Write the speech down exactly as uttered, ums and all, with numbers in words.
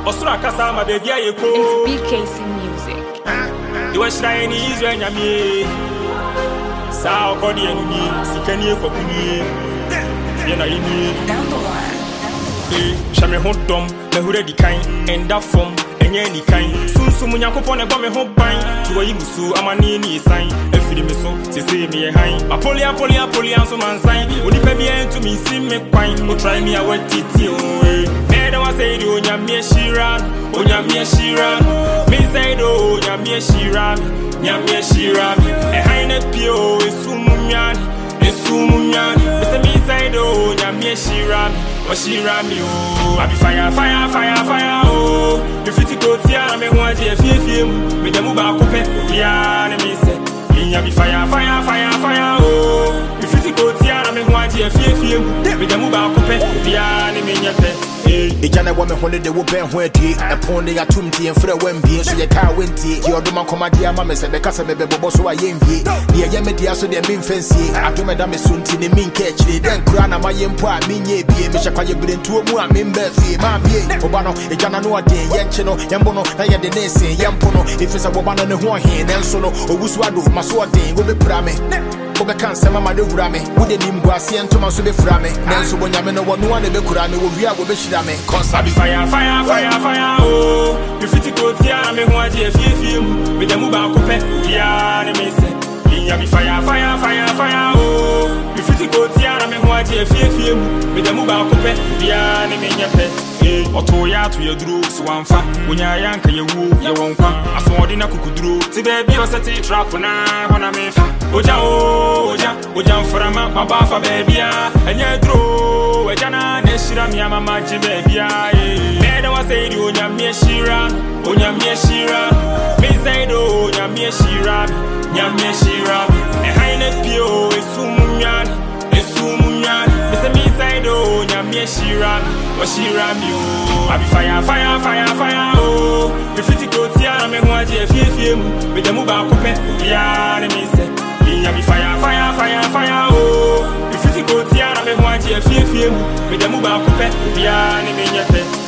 Osura kasa ma baby ayeko. It's B K C music. You was trying to use when you Sao kodi enumi, sikani e kokuni. Ye na yini. Number one. Eh, shame ho dom, me hure di kan, enda form, enye ni kan. Sunsu mu Nyankopon e bo me ho ban. To yi musu amani ni sign. Efiri me so, se se me e han. Apoli apoli apoli anso man sign. Oni pe bi en to me si me kwan. O try me a wet titi o. Me da wa say di onyame shiran, onyame shiran. Me say do onyame shiran. Nyame shiram, e haine pio, e sumunyan, e sumunyan. Mese mi side o, nyame shiram, o shirami o. I be fire, fire, fire, fire o. Me fiti go tia, me waji e fie fie mu. Me demu ba kupe, ya ne me se. Me be fire, fire, fire, fire o. Me fiti go tia, me waji e fie fie mu. Me demu ba kupe, ya ne me nyepe. Ejana wo me hone de wo ben ho adi epon de atum tie mfra wambie so ye ka wenti ye odoma komade ama me se be kasa be bebo so ayembie ye ye me dia so de me mfansie adoma da me sunti ne min ka chire den kura na mayempo a menye bie me hyakwaye brentuo mu a me mba fie ma bie oba no ejana no aden ye nche no yembo no na ye de nese yempo no ifisa oba no ne ho he nenso no owusu ado maso aden wo be pra me Obe kan sema ma de wura me wo de nim guase entoma so be fra me nanso bonyame no wo no ane be kura me wo wi a wo be hira me cause I be fire fire fire fire oh you fit go tia me ho age afie mu me dem ba ko pe ya ne me se linya be fire fire fire fire oh you fit go tia me ho age afie mu me dem ba ko pe ya ne me nyepe eh oto ya to ye duro so anfa wonya ya nka ye wu ye wonkwa aso odi na kukuduro ti be bi o seti trap na wana me fa oja o oja oja mframa mabafa bebia enye dro ejana ne shira mi amama ji bebia eh me da wa say di onya mi shira onya mi shira me say do onya mi shira nya mi shira e haine pio esumunyan esumunyan me say mi say do onya mi shira o shira mi o I be fire fire fire fire oh me fit go tia me ho age afie fie mu me dem ba ko pe ya ne mi say I be fire, fire, fire, fire, oh. If you go tia, me want you feel feel. Me demu ba kupe, ya ni me nyepe.